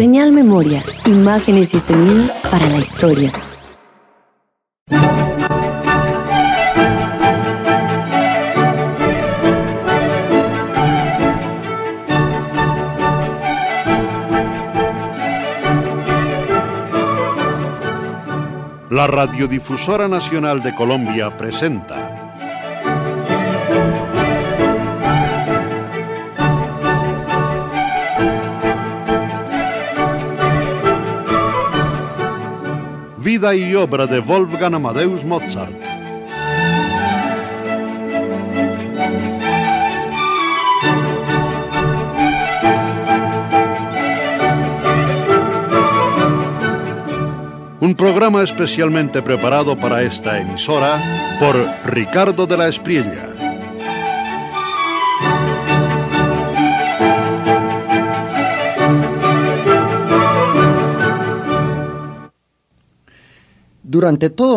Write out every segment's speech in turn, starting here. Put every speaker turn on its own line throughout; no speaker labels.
Señal Memoria, imágenes y sonidos para la historia.
La Radiodifusora Nacional de Colombia presenta Vida y obra de Wolfgang Amadeus Mozart. Un programa especialmente preparado para esta emisora por Ricardo de la Espriella.
Durante todo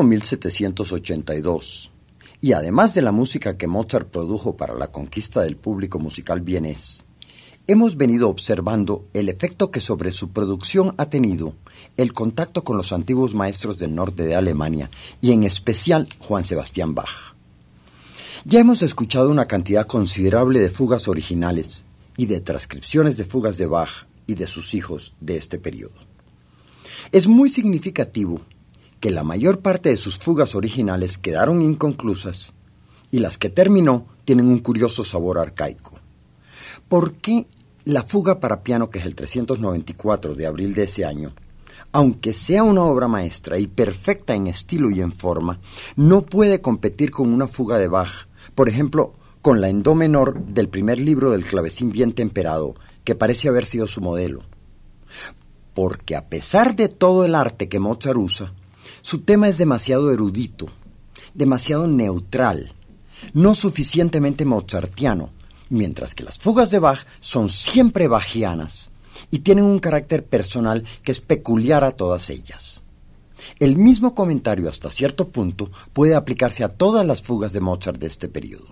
1782, y además de la música que Mozart produjo para la conquista del público musical vienés, hemos venido observando el efecto que sobre su producción ha tenido el contacto con los antiguos maestros del norte de Alemania y en especial Juan Sebastián Bach. Ya hemos escuchado una cantidad considerable de fugas originales y de transcripciones de fugas de Bach y de sus hijos de este periodo. Es muy significativo que la mayor parte de sus fugas originales quedaron inconclusas y las que terminó tienen un curioso sabor arcaico. ¿Por qué la fuga para piano, que es el 394 de abril de ese año, aunque sea una obra maestra y perfecta en estilo y en forma, no puede competir con una fuga de Bach, por ejemplo, con la en do menor del primer libro del clavecín bien temperado, que parece haber sido su modelo? Porque a pesar de todo el arte que Mozart usa, su tema es demasiado erudito, demasiado neutral, no suficientemente mozartiano, mientras que las fugas de Bach son siempre bachianas y tienen un carácter personal que es peculiar a todas ellas. El mismo comentario hasta cierto punto puede aplicarse a todas las fugas de Mozart de este periodo.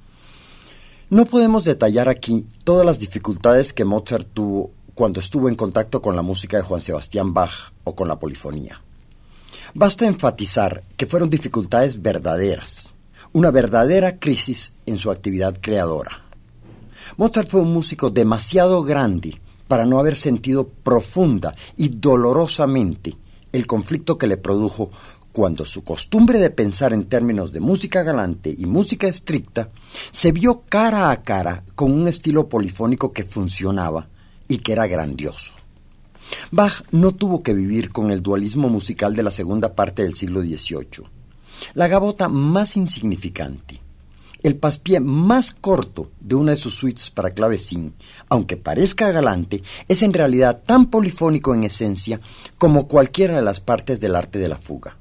No podemos detallar aquí todas las dificultades que Mozart tuvo cuando estuvo en contacto con la música de Juan Sebastián Bach o con la polifonía. Basta enfatizar que fueron dificultades verdaderas, una verdadera crisis en su actividad creadora. Mozart fue un músico demasiado grande para no haber sentido profunda y dolorosamente el conflicto que le produjo cuando su costumbre de pensar en términos de música galante y música estricta se vio cara a cara con un estilo polifónico que funcionaba y que era grandioso. Bach no tuvo que vivir con el dualismo musical de la segunda parte del siglo XVIII. La gavota más insignificante, el paspié más corto de una de sus suites para clavecín, aunque parezca galante, es en realidad tan polifónico en esencia como cualquiera de las partes del arte de la fuga.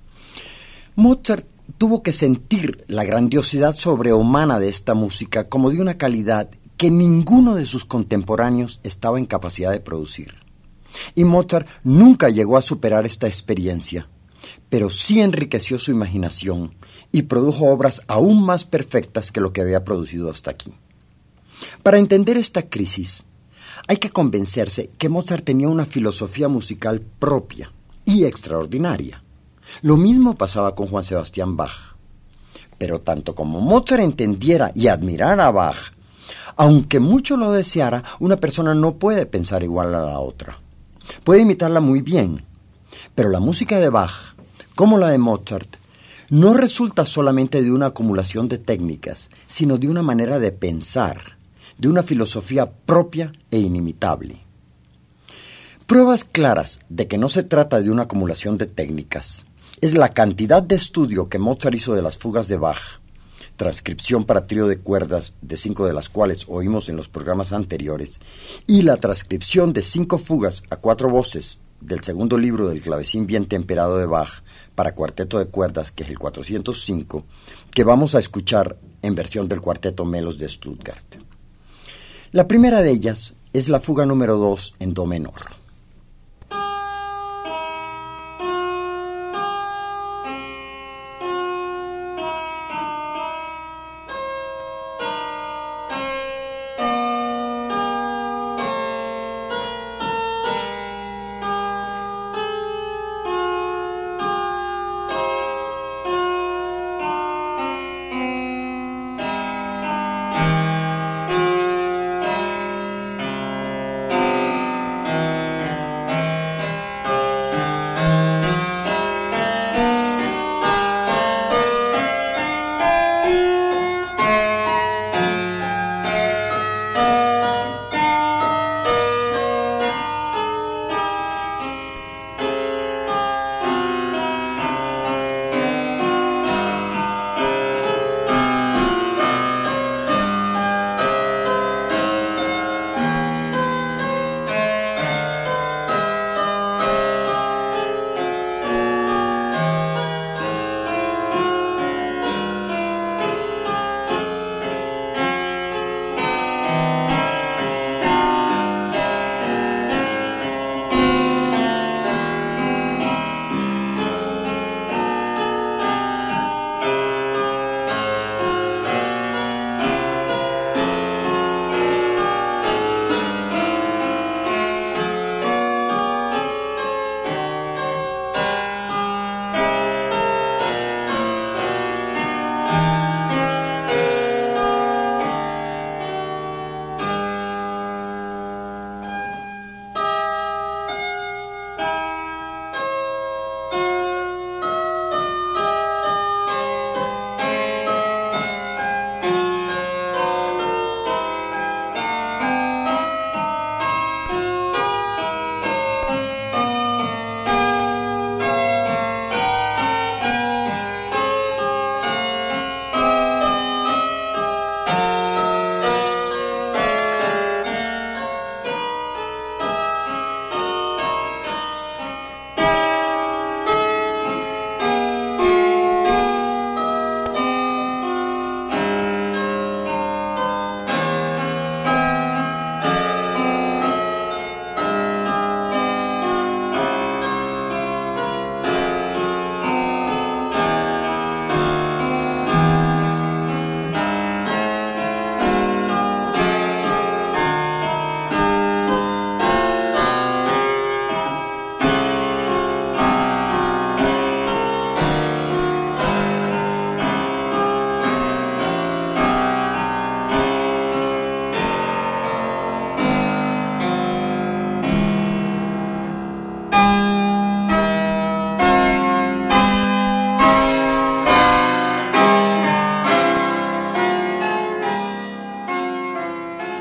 Mozart tuvo que sentir la grandiosidad sobrehumana de esta música como de una calidad que ninguno de sus contemporáneos estaba en capacidad de producir. Y Mozart nunca llegó a superar esta experiencia, pero sí enriqueció su imaginación y produjo obras aún más perfectas que lo que había producido hasta aquí. Para entender esta crisis, hay que convencerse que Mozart tenía una filosofía musical propia y extraordinaria. Lo mismo pasaba con Juan Sebastián Bach. Pero tanto como Mozart entendiera y admirara a Bach, aunque mucho lo deseara, una persona no puede pensar igual a la otra. Puede imitarla muy bien, pero la música de Bach, como la de Mozart, no resulta solamente de una acumulación de técnicas, sino de una manera de pensar, de una filosofía propia e inimitable. Pruebas claras de que no se trata de una acumulación de técnicas es la cantidad de estudio que Mozart hizo de las fugas de Bach, transcripción para trío de cuerdas, de 5 de las cuales oímos en los programas anteriores, y la transcripción de 5 fugas a 4 voces del segundo libro del clavecín bien temperado de Bach para cuarteto de cuerdas, que es el 405, que vamos a escuchar en versión del cuarteto Melos de Stuttgart. La primera de ellas es la fuga número 2 en do menor.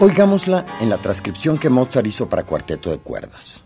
Oigámosla en la transcripción que Mozart hizo para cuarteto de cuerdas.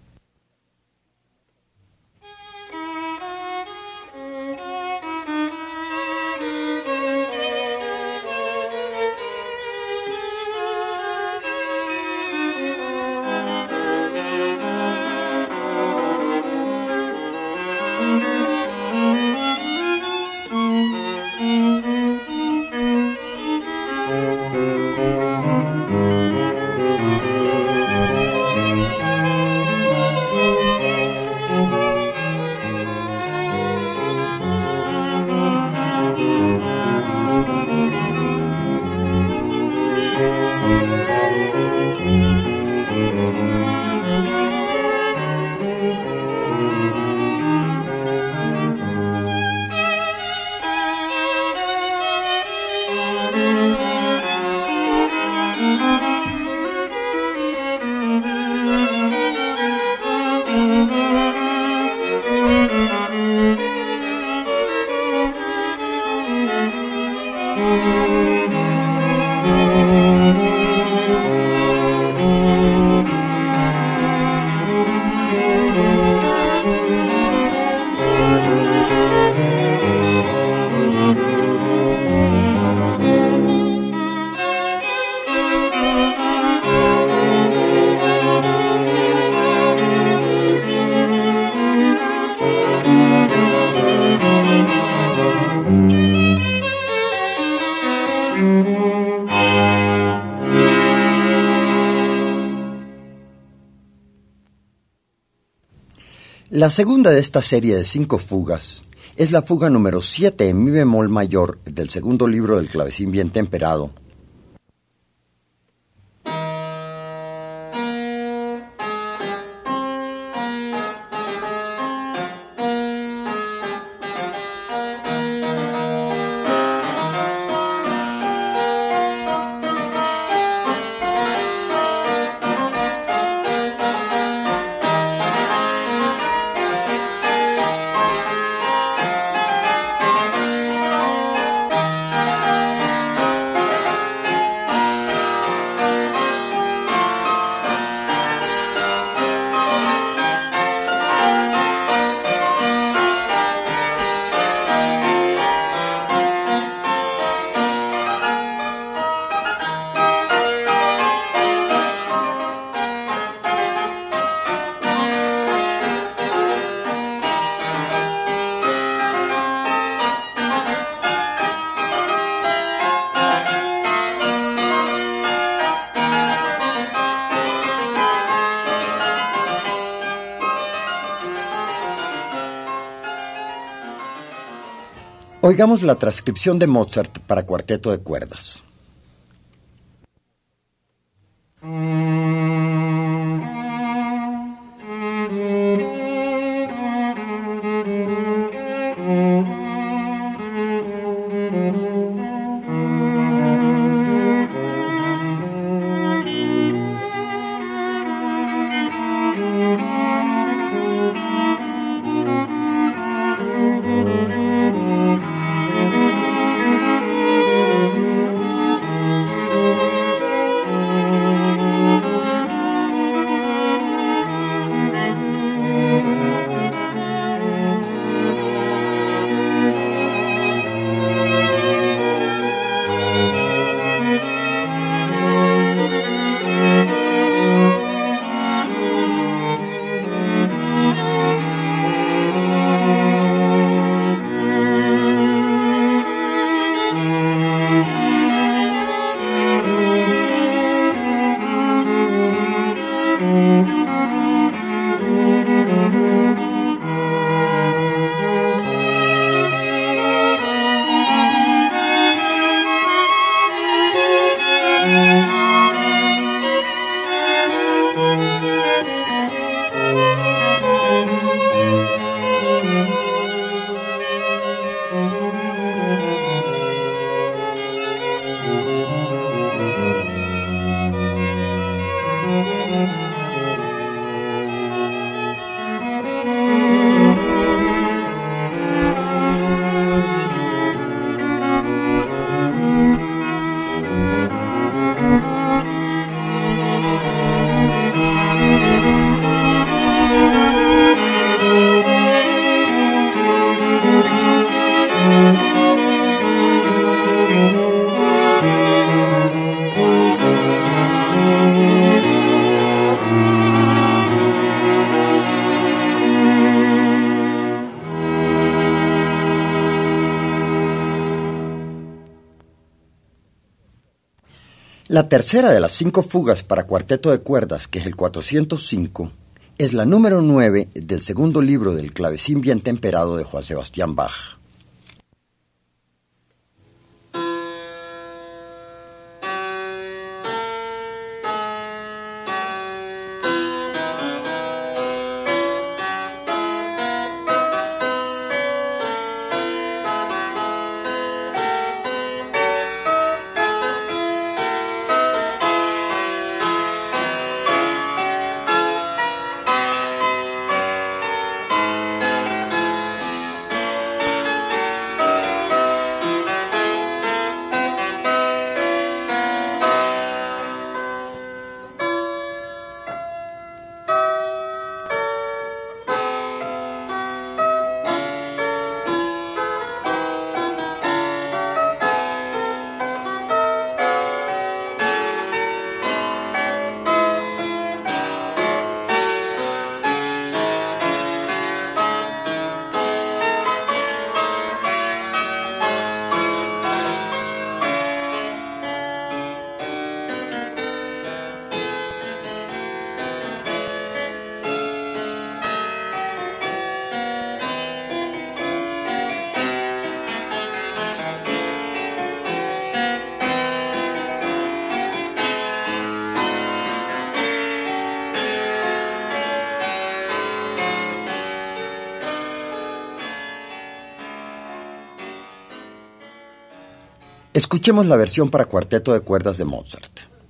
La segunda de esta serie de 5 fugas es la fuga número 7 en mi bemol mayor del segundo libro del Clavecín bien temperado. Oigamos la transcripción de Mozart para cuarteto de cuerdas. La tercera de las 5 fugas para cuarteto de cuerdas, que es el 405, es la número 9 del segundo libro del Clavecín bien temperado de Juan Sebastián Bach. Escuchemos la versión para cuarteto de cuerdas de Mozart.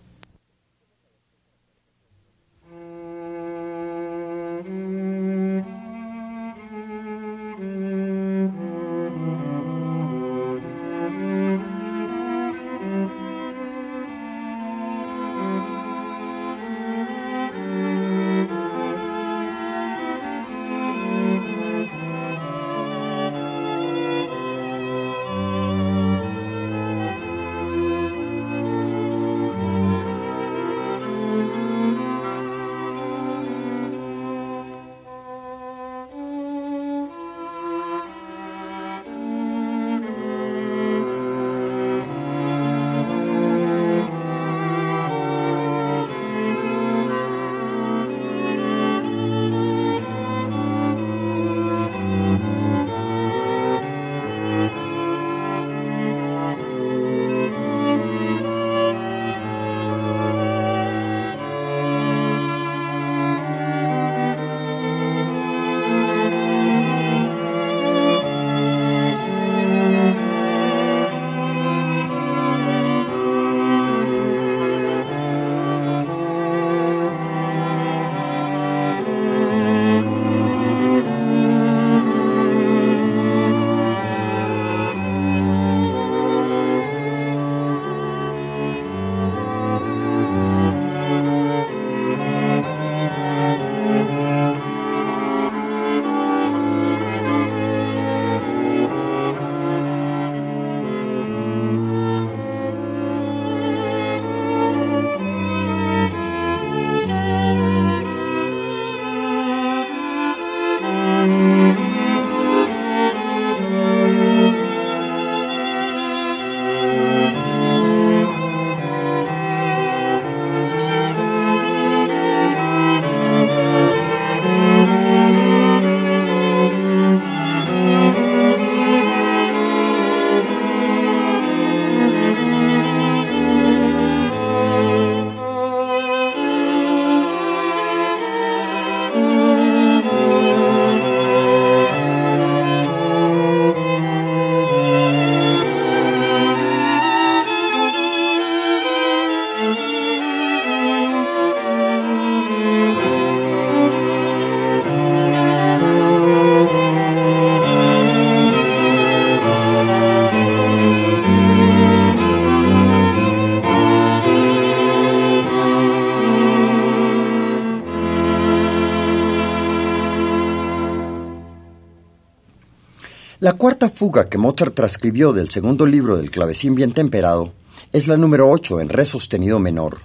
La cuarta fuga que Mozart transcribió del segundo libro del Clavecín bien temperado es la número 8 en re sostenido menor.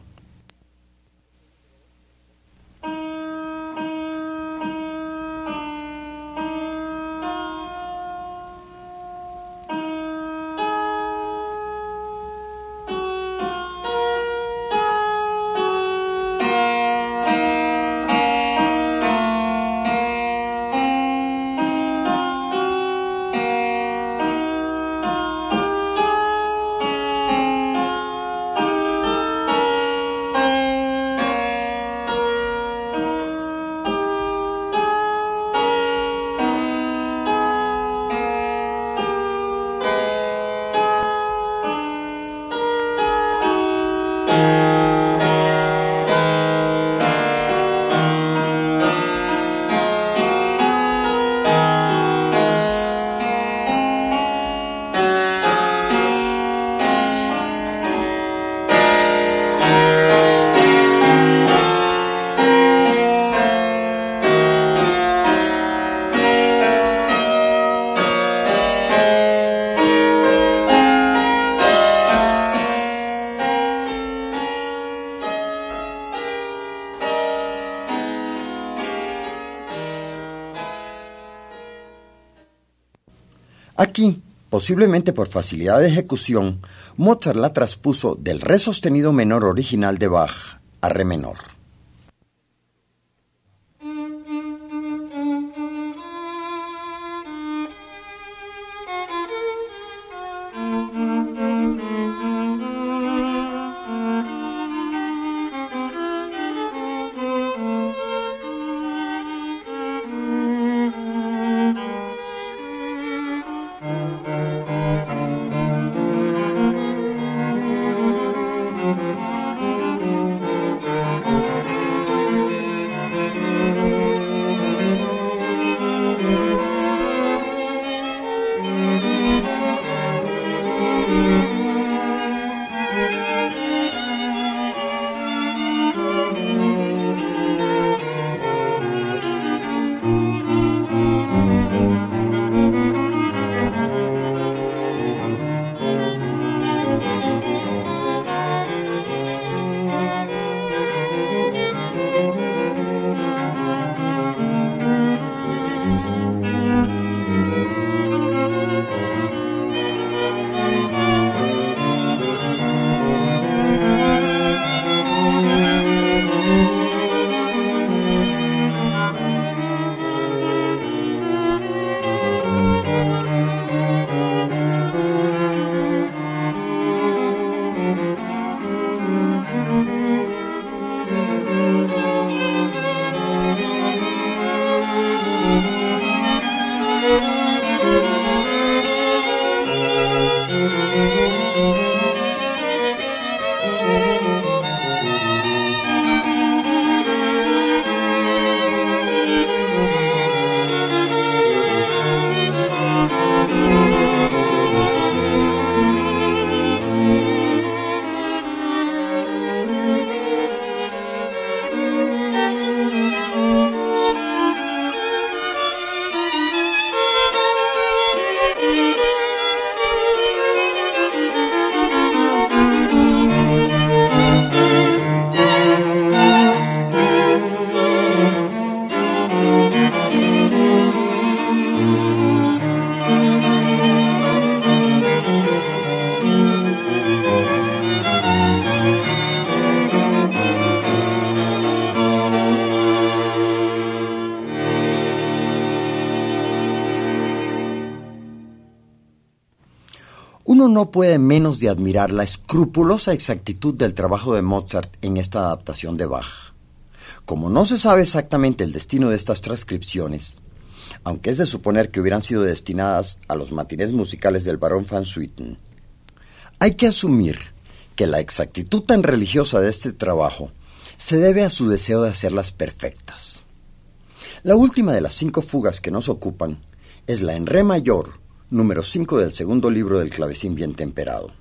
Aquí, posiblemente por facilidad de ejecución, Mozart la transpuso del re sostenido menor original de Bach a re menor. Uno no puede menos de admirar la escrupulosa exactitud del trabajo de Mozart en esta adaptación de Bach. Como no se sabe exactamente el destino de estas transcripciones, aunque es de suponer que hubieran sido destinadas a los matinés musicales del barón van Swieten, hay que asumir que la exactitud tan religiosa de este trabajo se debe a su deseo de hacerlas perfectas. La última de las 5 fugas que nos ocupan es la en re mayor, número 5 del segundo libro del Clavecín bien temperado.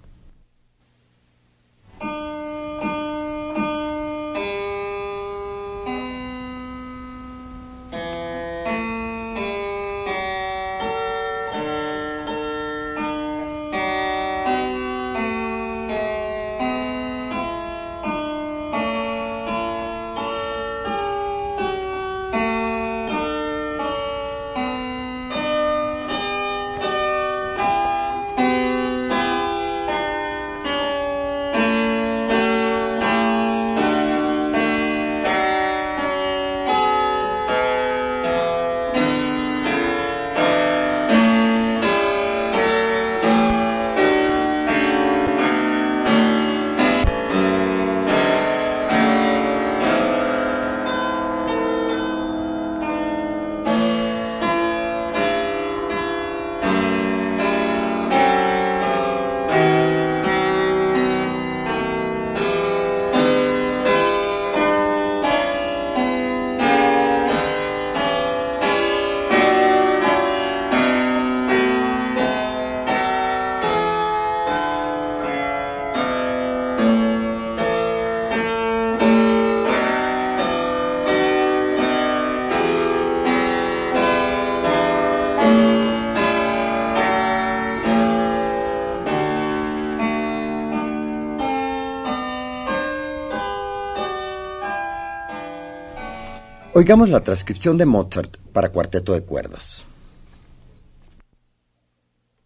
Oigamos la transcripción de Mozart para cuarteto de cuerdas.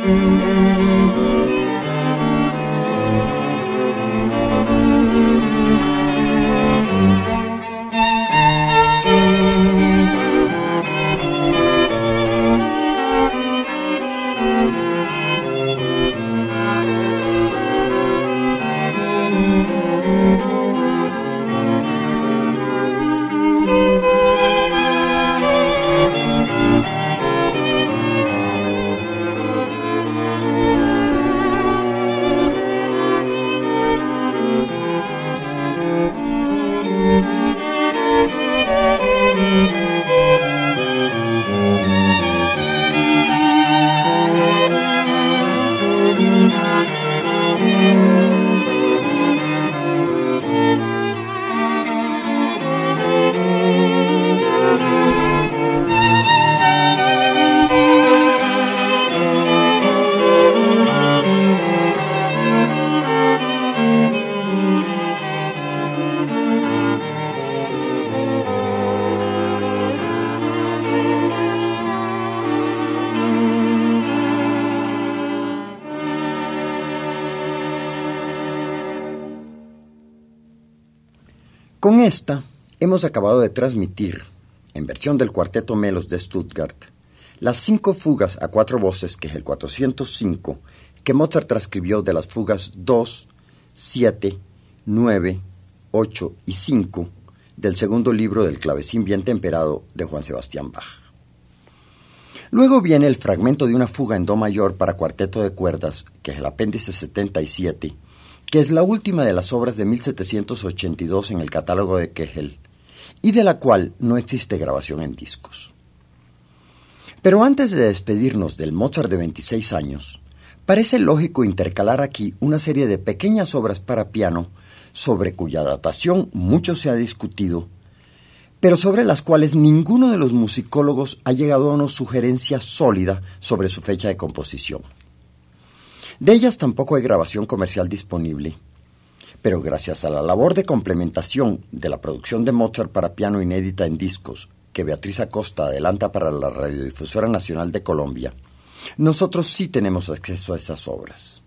Con esta hemos acabado de transmitir, en versión del Cuarteto Melos de Stuttgart, las 5 fugas a 4 voces, que es el 405, que Mozart transcribió de las fugas 2, 7, 9, 8 y 5 del segundo libro del Clavecín bien temperado de Juan Sebastián Bach. Luego viene el fragmento de una fuga en do mayor para cuarteto de cuerdas, que es el apéndice 77, que es la última de las obras de 1782 en el catálogo de Köchel, y de la cual no existe grabación en discos. Pero antes de despedirnos del Mozart de 26 años, parece lógico intercalar aquí una serie de pequeñas obras para piano sobre cuya datación mucho se ha discutido, pero sobre las cuales ninguno de los musicólogos ha llegado a una sugerencia sólida sobre su fecha de composición. De ellas tampoco hay grabación comercial disponible, pero gracias a la labor de complementación de la producción de Mozart para piano inédita en discos que Beatriz Acosta adelanta para la Radiodifusora Nacional de Colombia, nosotros sí tenemos acceso a esas obras.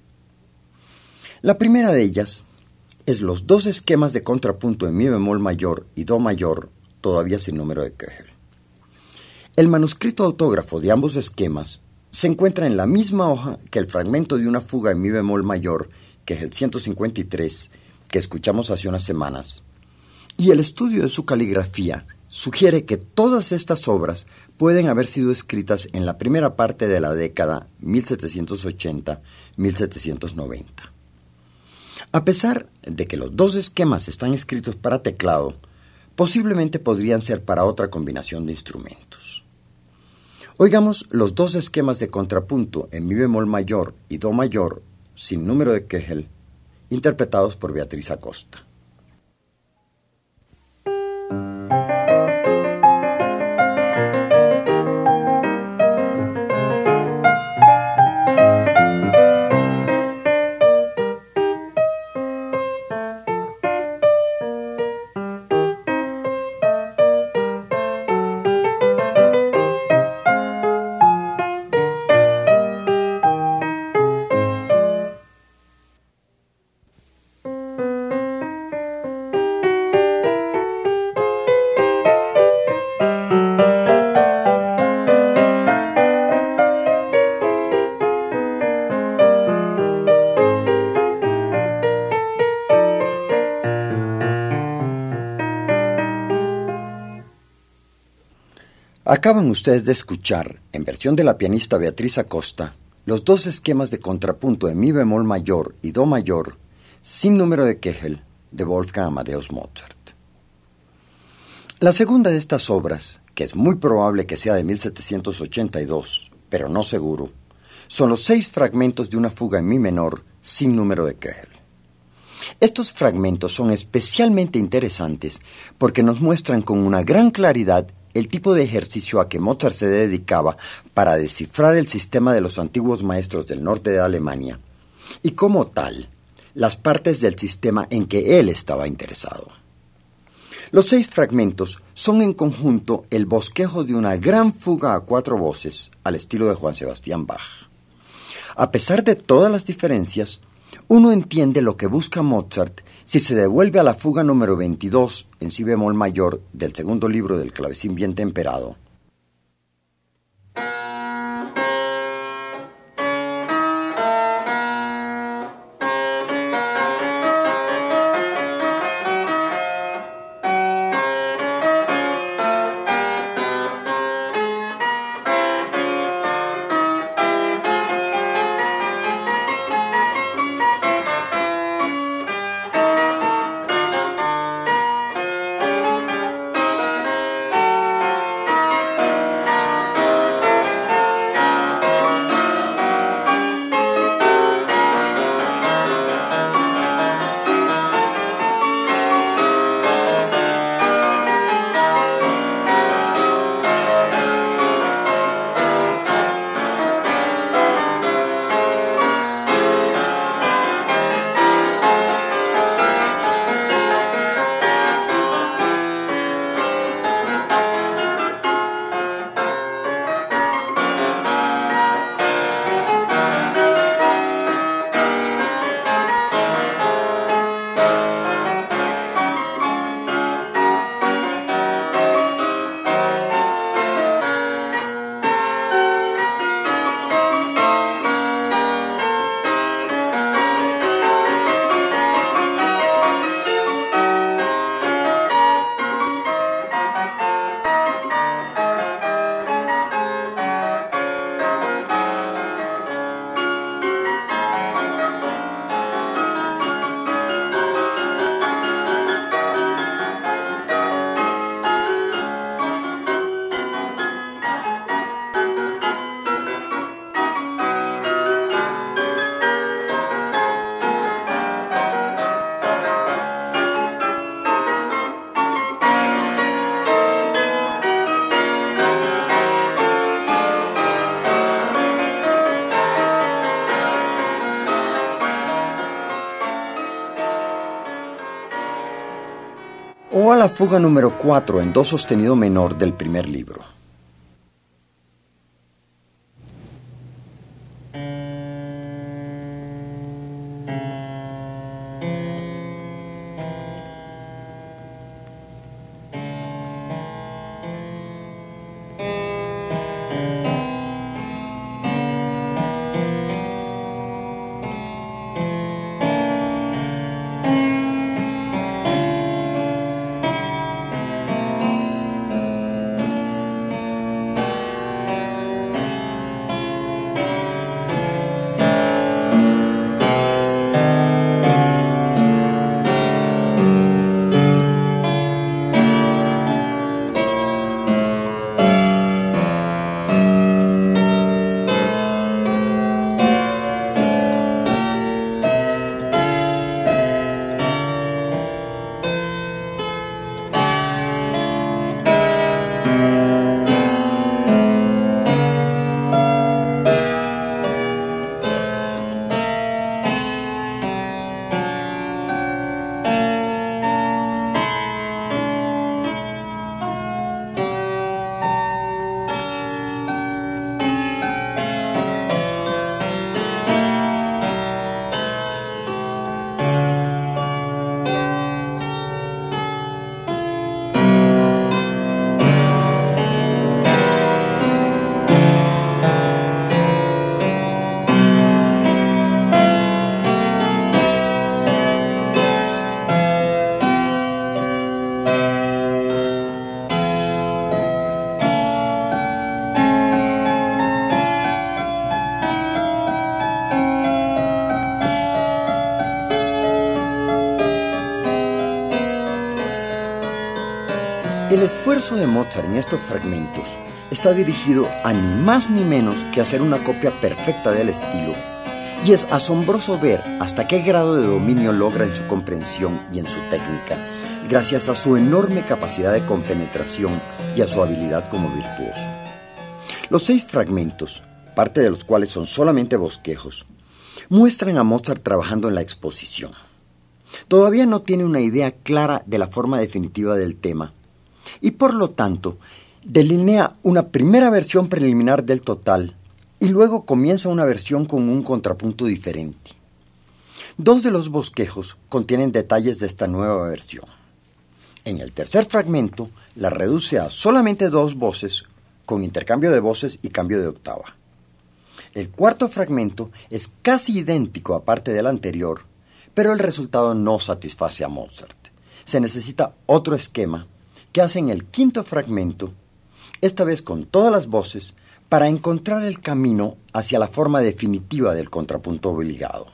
La primera de ellas es los 2 esquemas de contrapunto en mi bemol mayor y do mayor, todavía sin número de Köchel. El manuscrito autógrafo de ambos esquemas se encuentra en la misma hoja que el fragmento de una fuga en mi bemol mayor, que es el 153, que escuchamos hace unas semanas, y el estudio de su caligrafía sugiere que todas estas obras pueden haber sido escritas en la primera parte de la década 1780-1790. A pesar de que los 2 esquemas están escritos para teclado, posiblemente podrían ser para otra combinación de instrumentos. Oigamos los 2 esquemas de contrapunto en mi bemol mayor y do mayor, sin número de Köchel, interpretados por Beatriz Acosta. Acaban ustedes de escuchar, en versión de la pianista Beatriz Acosta, los 2 esquemas de contrapunto en mi bemol mayor y do mayor, sin número de Köchel, de Wolfgang Amadeus Mozart. La segunda de estas obras, que es muy probable que sea de 1782, pero no seguro, son los 6 fragmentos de una fuga en mi menor, sin número de Köchel. Estos fragmentos son especialmente interesantes porque nos muestran con una gran claridad el tipo de ejercicio a que Mozart se dedicaba para descifrar el sistema de los antiguos maestros del norte de Alemania y, como tal, las partes del sistema en que él estaba interesado. Los 6 fragmentos son en conjunto el bosquejo de una gran fuga a 4 voces al estilo de Juan Sebastián Bach. A pesar de todas las diferencias, uno entiende lo que busca Mozart si se devuelve a la fuga número 22 en si bemol mayor del segundo libro del Clavecín bien temperado. O a la fuga número 4 en do sostenido menor del primer libro. El esfuerzo de Mozart en estos fragmentos está dirigido a ni más ni menos que hacer una copia perfecta del estilo, y es asombroso ver hasta qué grado de dominio logra en su comprensión y en su técnica, gracias a su enorme capacidad de compenetración y a su habilidad como virtuoso. Los 6 fragmentos, parte de los cuales son solamente bosquejos, muestran a Mozart trabajando en la exposición. Todavía no tiene una idea clara de la forma definitiva del tema, y por lo tanto delinea una primera versión preliminar del total y luego comienza una versión con un contrapunto diferente. 2 de los bosquejos contienen detalles de esta nueva versión. En el tercer fragmento, la reduce a solamente 2 voces, con intercambio de voces y cambio de octava. El cuarto fragmento es casi idéntico aparte del anterior, pero el resultado no satisface a Mozart. Se necesita otro esquema que hace en el quinto fragmento, esta vez con todas las voces, para encontrar el camino hacia la forma definitiva del contrapunto obligado.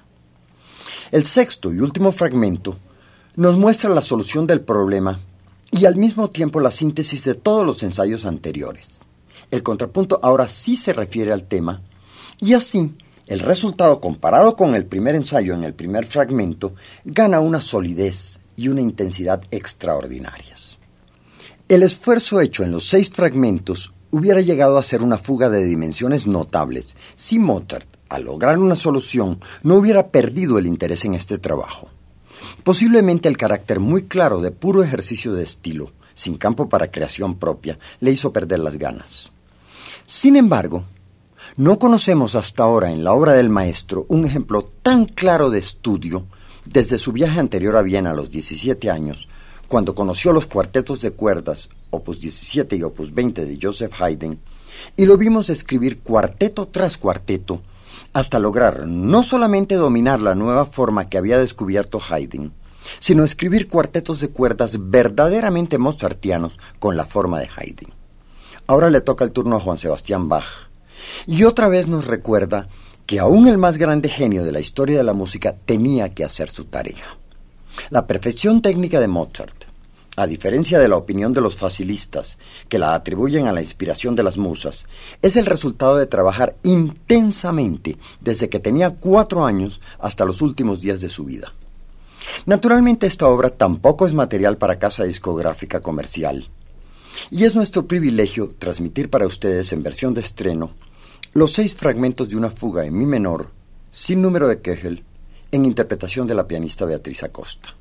El sexto y último fragmento nos muestra la solución del problema y al mismo tiempo la síntesis de todos los ensayos anteriores. El contrapunto ahora sí se refiere al tema y así el resultado comparado con el primer ensayo en el primer fragmento gana una solidez y una intensidad extraordinarias. El esfuerzo hecho en los 6 fragmentos hubiera llegado a ser una fuga de dimensiones notables si Mozart, al lograr una solución, no hubiera perdido el interés en este trabajo. Posiblemente el carácter muy claro de puro ejercicio de estilo, sin campo para creación propia, le hizo perder las ganas. Sin embargo, no conocemos hasta ahora en la obra del maestro un ejemplo tan claro de estudio desde su viaje anterior a Viena a los 17 años, cuando conoció los cuartetos de cuerdas, opus 17 y opus 20 de Joseph Haydn, y lo vimos escribir cuarteto tras cuarteto, hasta lograr no solamente dominar la nueva forma que había descubierto Haydn, sino escribir cuartetos de cuerdas verdaderamente mozartianos con la forma de Haydn. Ahora le toca el turno a Juan Sebastián Bach, y otra vez nos recuerda que aún el más grande genio de la historia de la música tenía que hacer su tarea. La perfección técnica de Mozart, a diferencia de la opinión de los facilistas, que la atribuyen a la inspiración de las musas, es el resultado de trabajar intensamente desde que tenía 4 años hasta los últimos días de su vida. Naturalmente esta obra tampoco es material para casa discográfica comercial, y es nuestro privilegio transmitir para ustedes en versión de estreno los 6 fragmentos de una fuga en mi menor, sin número de Köchel, en interpretación de la pianista Beatriz Acosta.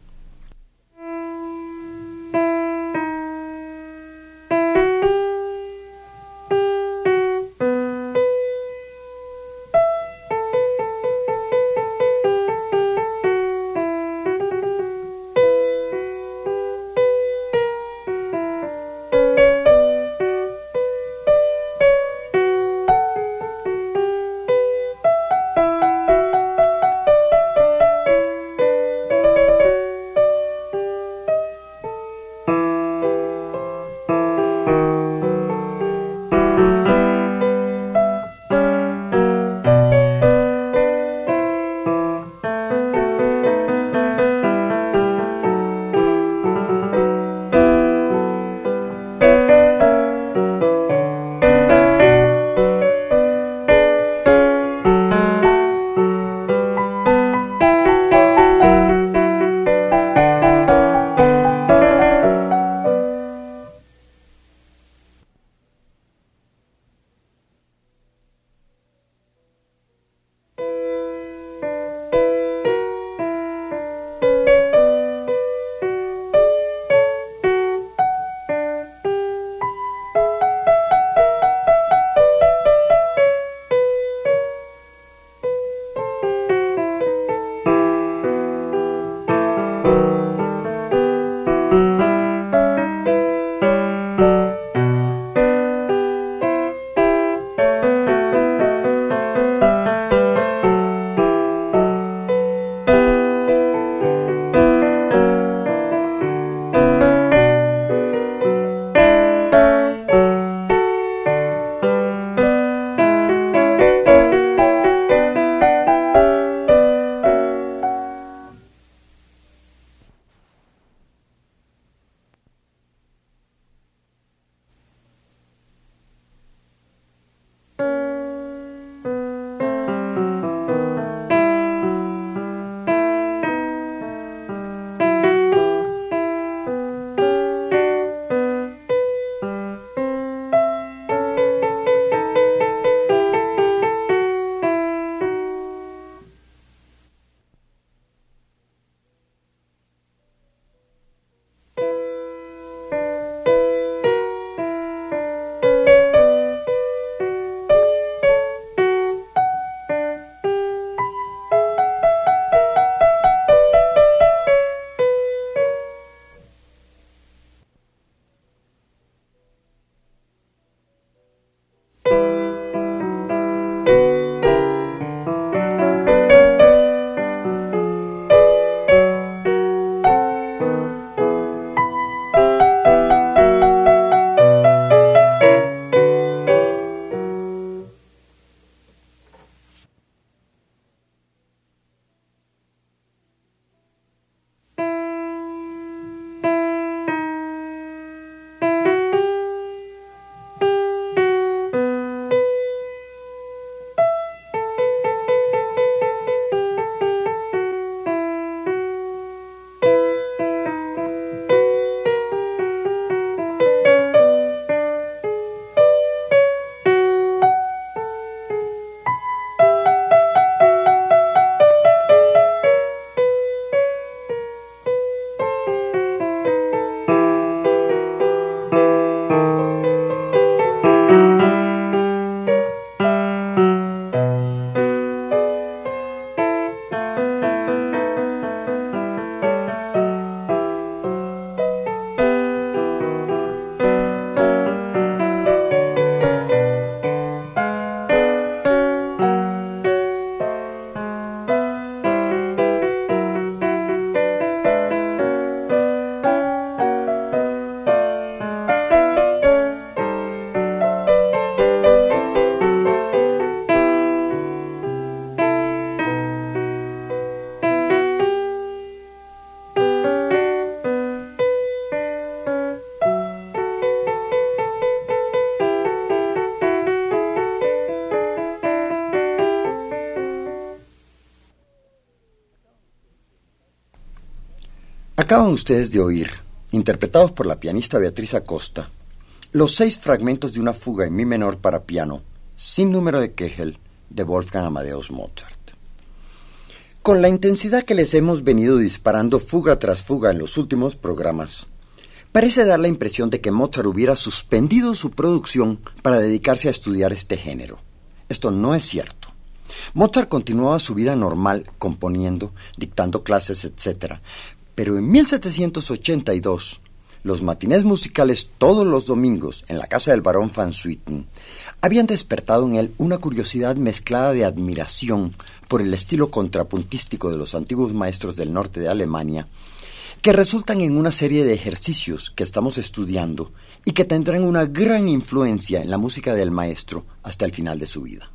Acaban ustedes de oír, interpretados por la pianista Beatriz Acosta, los 6 fragmentos de una fuga en mi menor para piano, sin número de Köchel, de Wolfgang Amadeus Mozart. Con la intensidad que les hemos venido disparando fuga tras fuga en los últimos programas, parece dar la impresión de que Mozart hubiera suspendido su producción para dedicarse a estudiar este género. Esto no es cierto. Mozart continuaba su vida normal, componiendo, dictando clases, etc. Pero en 1782, los matinés musicales todos los domingos en la casa del barón van Swieten habían despertado en él una curiosidad mezclada de admiración por el estilo contrapuntístico de los antiguos maestros del norte de Alemania, que resultan en una serie de ejercicios que estamos estudiando y que tendrán una gran influencia en la música del maestro hasta el final de su vida.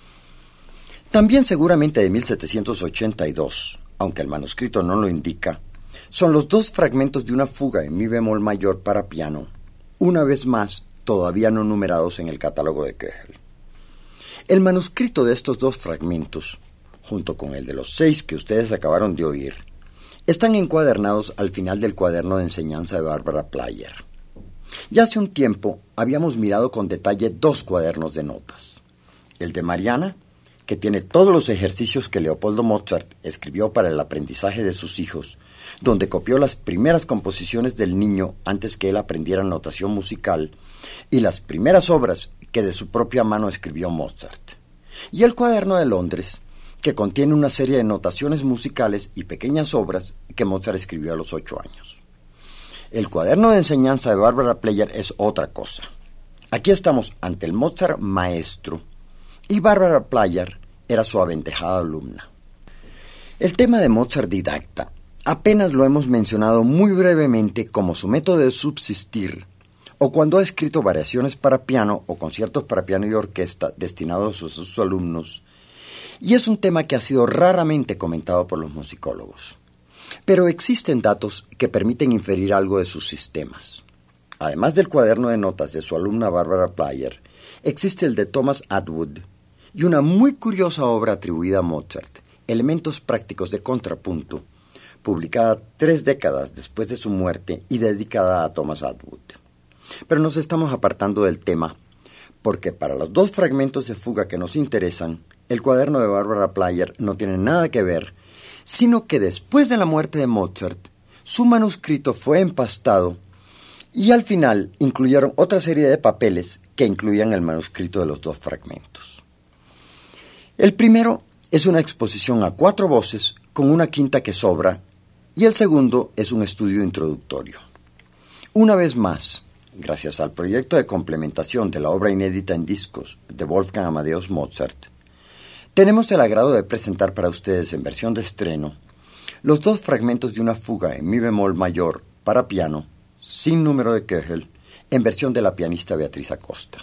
También seguramente de 1782, aunque el manuscrito no lo indica, son los 2 fragmentos de una fuga en mi bemol mayor para piano, una vez más todavía no numerados en el catálogo de Köchel. El manuscrito de estos 2 fragmentos, junto con el de los 6 que ustedes acabaron de oír, están encuadernados al final del cuaderno de enseñanza de Barbara Player. Ya hace un tiempo habíamos mirado con detalle 2 cuadernos de notas. El de Mariana, que tiene todos los ejercicios que Leopoldo Mozart escribió para el aprendizaje de sus hijos, donde copió las primeras composiciones del niño antes que él aprendiera notación musical, y las primeras obras que de su propia mano escribió Mozart. Y el cuaderno de Londres, que contiene una serie de notaciones musicales y pequeñas obras que Mozart escribió a los 8 años. El cuaderno de enseñanza de Barbara Player es otra cosa. Aquí estamos ante el Mozart maestro, y Barbara Player era su aventajada alumna. El tema de Mozart didacta apenas lo hemos mencionado muy brevemente como su método de subsistir, o cuando ha escrito variaciones para piano o conciertos para piano y orquesta destinados a sus alumnos, y es un tema que ha sido raramente comentado por los musicólogos. Pero existen datos que permiten inferir algo de sus sistemas. Además del cuaderno de notas de su alumna Barbara Player, existe el de Thomas Atwood y una muy curiosa obra atribuida a Mozart, Elementos prácticos de contrapunto, publicada 3 décadas después de su muerte y dedicada a Thomas Atwood. Pero nos estamos apartando del tema, porque para los 2 fragmentos de fuga que nos interesan, el cuaderno de Barbara Player no tiene nada que ver, sino que después de la muerte de Mozart, su manuscrito fue empastado y al final incluyeron otra serie de papeles que incluían el manuscrito de los 2 fragmentos. El primero es una exposición a 4 voces con una quinta que sobra, y el segundo es un estudio introductorio. Una vez más, gracias al proyecto de complementación de la obra inédita en discos de Wolfgang Amadeus Mozart, tenemos el agrado de presentar para ustedes en versión de estreno los 2 fragmentos de una fuga en mi bemol mayor para piano, sin número de Köchel, en versión de la pianista Beatriz Acosta.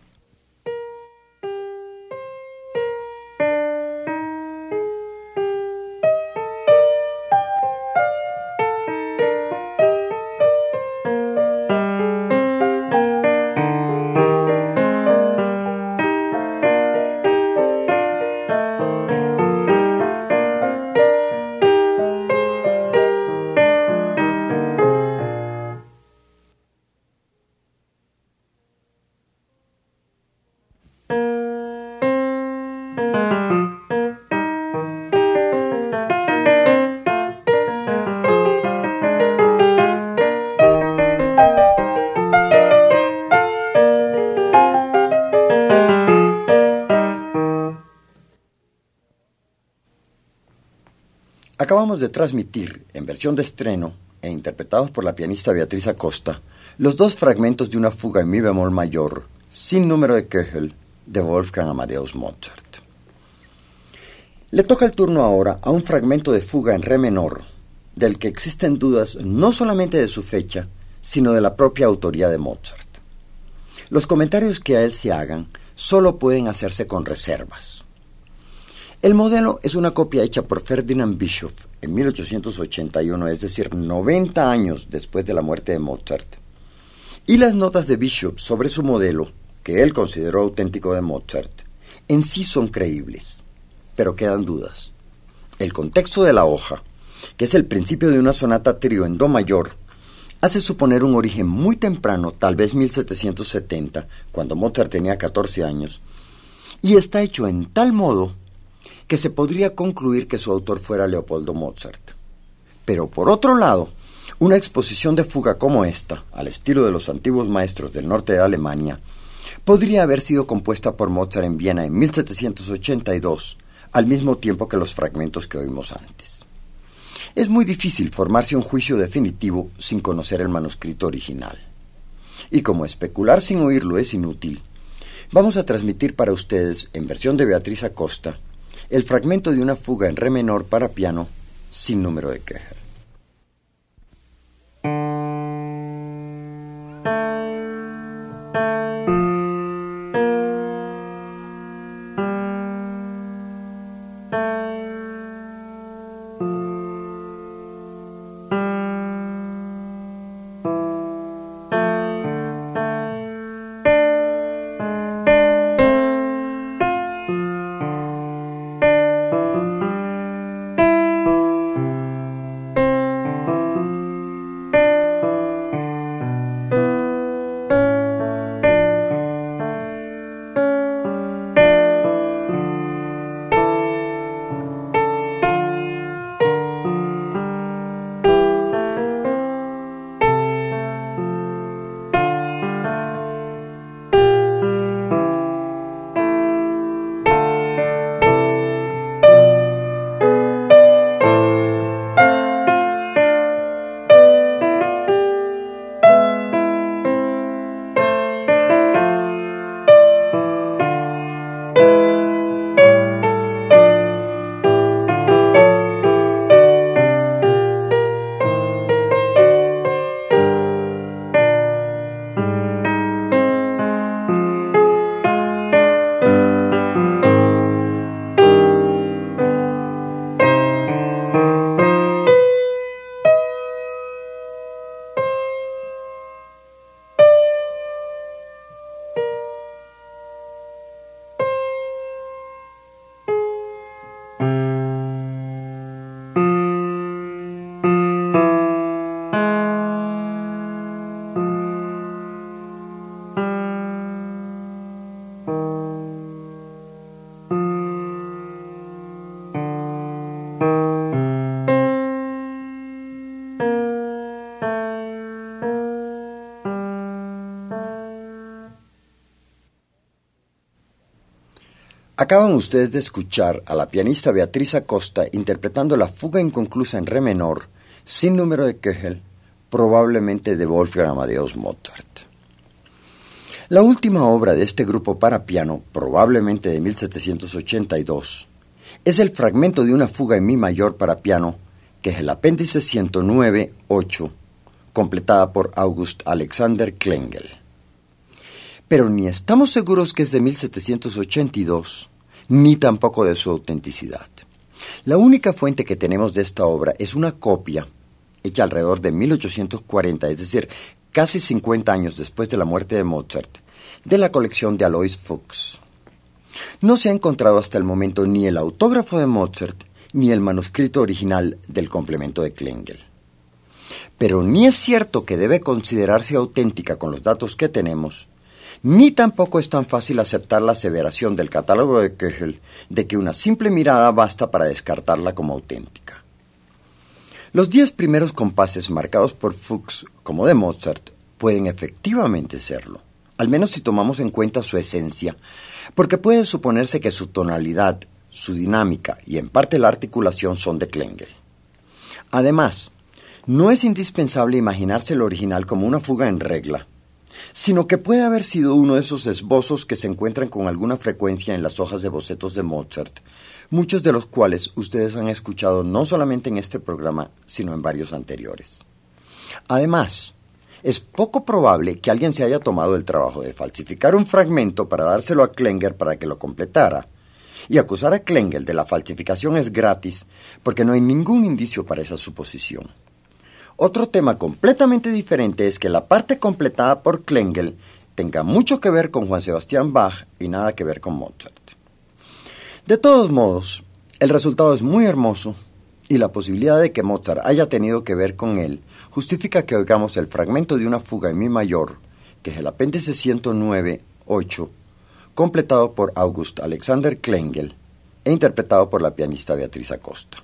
Acabamos de transmitir, en versión de estreno, e interpretados por la pianista Beatriz Acosta, los 2 fragmentos de una fuga en mi bemol mayor, sin número de Köchel, de Wolfgang Amadeus Mozart. Le toca el turno ahora a un fragmento de fuga en re menor, del que existen dudas no solamente de su fecha, sino de la propia autoría de Mozart. Los comentarios que a él se hagan solo pueden hacerse con reservas. El modelo es una copia hecha por Ferdinand Bischoff en 1881, es decir, 90 años después de la muerte de Mozart. Y las notas de Bischoff sobre su modelo, que él consideró auténtico de Mozart, en sí son creíbles, pero quedan dudas. El contexto de la hoja que es el principio de una sonata trío en do mayor, hace suponer un origen muy temprano, tal vez 1770, cuando Mozart tenía 14 años, y está hecho en tal modo que se podría concluir que su autor fuera Leopoldo Mozart. Pero por otro lado, una exposición de fuga como esta, al estilo de los antiguos maestros del norte de Alemania, podría haber sido compuesta por Mozart en Viena en 1782, al mismo tiempo que los fragmentos que oímos antes. Es muy difícil formarse un juicio definitivo sin conocer el manuscrito original. Y como especular sin oírlo es inútil, vamos a transmitir para ustedes, en versión de Beatriz Acosta, el fragmento de una fuga en re menor para piano sin número de Köchel. Acaban ustedes de escuchar a la pianista Beatriz Acosta interpretando la fuga inconclusa en re menor, sin número de Köchel, probablemente de Wolfgang Amadeus Mozart. La última obra de este grupo para piano, probablemente de 1782, es el fragmento de una fuga en mi mayor para piano, que es el apéndice 109-8, completada por August Alexander Klengel. Pero ni estamos seguros que es de 1782, ni tampoco de su autenticidad. La única fuente que tenemos de esta obra es una copia, hecha alrededor de 1840, es decir, casi 50 años después de la muerte de Mozart, de la colección de Alois Fuchs. No se ha encontrado hasta el momento ni el autógrafo de Mozart, ni el manuscrito original del complemento de Klengel. Pero ni es cierto que debe considerarse auténtica con los datos que tenemos, ni tampoco es tan fácil aceptar la aseveración del catálogo de Köchel de que una simple mirada basta para descartarla como auténtica. Los 10 primeros compases marcados por Fuchs como de Mozart pueden efectivamente serlo, al menos si tomamos en cuenta su esencia, porque puede suponerse que su tonalidad, su dinámica y en parte la articulación son de Klengel. Además, no es indispensable imaginarse el original como una fuga en regla, sino que puede haber sido uno de esos esbozos que se encuentran con alguna frecuencia en las hojas de bocetos de Mozart, muchos de los cuales ustedes han escuchado no solamente en este programa, sino en varios anteriores. Además, es poco probable que alguien se haya tomado el trabajo de falsificar un fragmento para dárselo a Klengel para que lo completara, y acusar a Klengel de la falsificación es gratis, porque no hay ningún indicio para esa suposición. Otro tema completamente diferente es que la parte completada por Klengel tenga mucho que ver con Juan Sebastián Bach y nada que ver con Mozart. De todos modos, el resultado es muy hermoso y la posibilidad de que Mozart haya tenido que ver con él justifica que oigamos el fragmento de una fuga en mi mayor, que es el apéndice 109-8, completado por August Alexander Klengel e interpretado por la pianista Beatriz Acosta.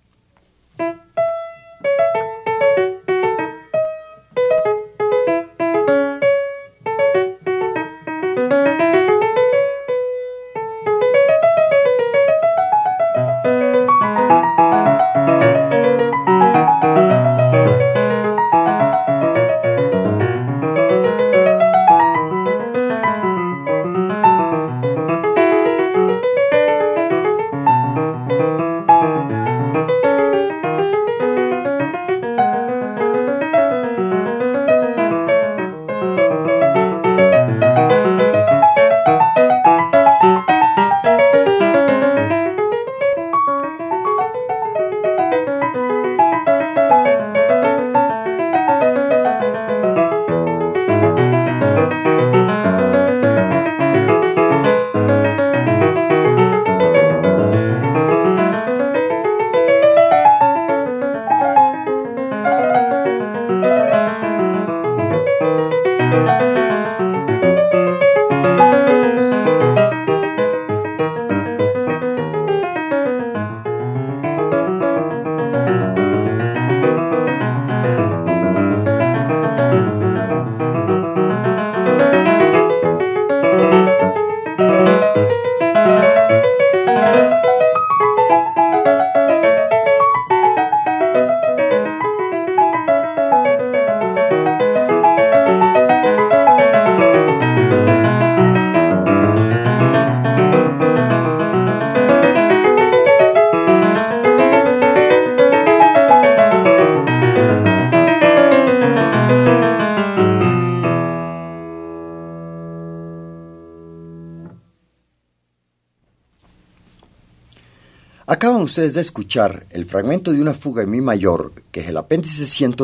Acaban ustedes de escuchar el fragmento de una fuga en mi mayor, que es el apéndice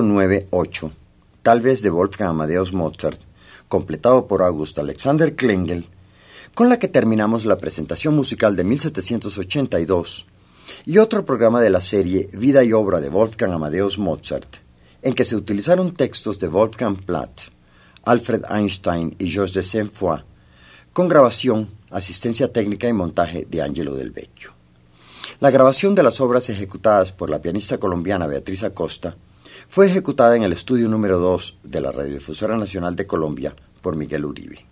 109-8, tal vez de Wolfgang Amadeus Mozart, completado por August Alexander Klengel, con la que terminamos la presentación musical de 1782 y otro programa de la serie Vida y obra de Wolfgang Amadeus Mozart, en que se utilizaron textos de Wolfgang Platt, Alfred Einstein y Georges de Saint-Foy, con grabación, asistencia técnica y montaje de Angelo Del Vecchio. La grabación de las obras ejecutadas por la pianista colombiana Beatriz Acosta fue ejecutada en el estudio número 2 de la Radiodifusora Nacional de Colombia por Miguel Uribe.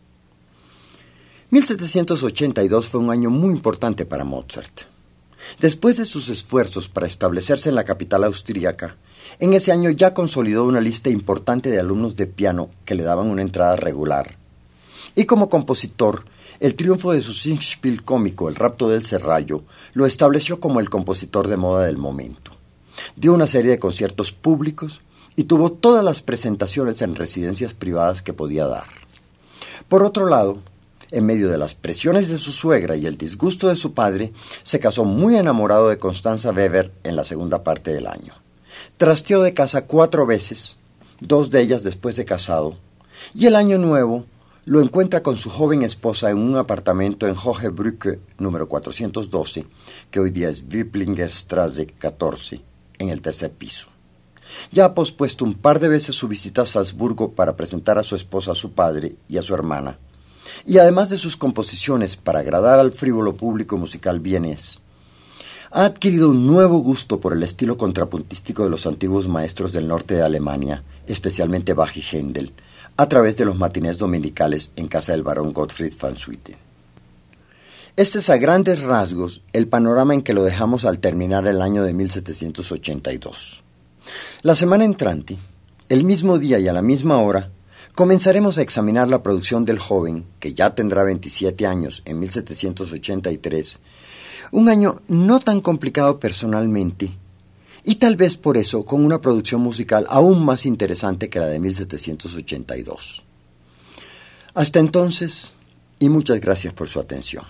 1782 fue un año muy importante para Mozart. Después de sus esfuerzos para establecerse en la capital austríaca, en ese año ya consolidó una lista importante de alumnos de piano que le daban una entrada regular. Y como compositor, el triunfo de su Singspiel cómico, El rapto del Serrallo, lo estableció como el compositor de moda del momento. Dio una serie de conciertos públicos y tuvo todas las presentaciones en residencias privadas que podía dar. Por otro lado, en medio de las presiones de su suegra y el disgusto de su padre, se casó muy enamorado de Constanza Weber en la segunda parte del año. Trasteó de casa 4 veces, 2 de ellas después de casado, y el año nuevo lo encuentra con su joven esposa en un apartamento en Hohe Brücke, número 412, que hoy día es Wiplingerstraße 14, en el 3er piso. Ya ha pospuesto un par de veces su visita a Salzburgo para presentar a su esposa a su padre y a su hermana, y además de sus composiciones para agradar al frívolo público musical vienés, ha adquirido un nuevo gusto por el estilo contrapuntístico de los antiguos maestros del norte de Alemania, especialmente Bach y Händel, a través de los matinés dominicales en casa del barón Gottfried van Swieten. Este es a grandes rasgos el panorama en que lo dejamos al terminar el año de 1782. La semana entrante, el mismo día y a la misma hora, comenzaremos a examinar la producción del joven, que ya tendrá 27 años en 1783, un año no tan complicado personalmente, y tal vez por eso con una producción musical aún más interesante que la de 1782. Hasta entonces, y muchas gracias por su atención.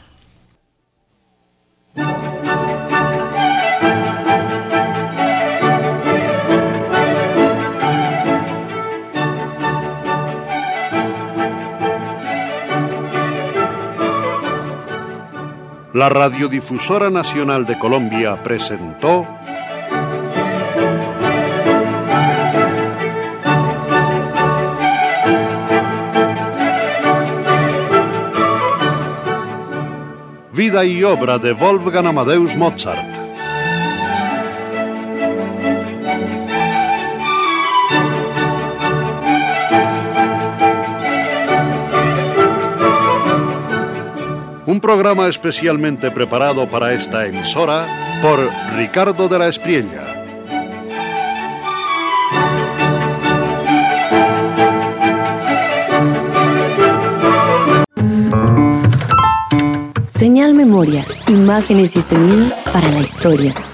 La Radiodifusora Nacional de Colombia presentó vida y obra de Wolfgang Amadeus Mozart. Un programa especialmente preparado para esta emisora por Ricardo de la Espriella.
Señal Memoria, imágenes y sonidos para la historia.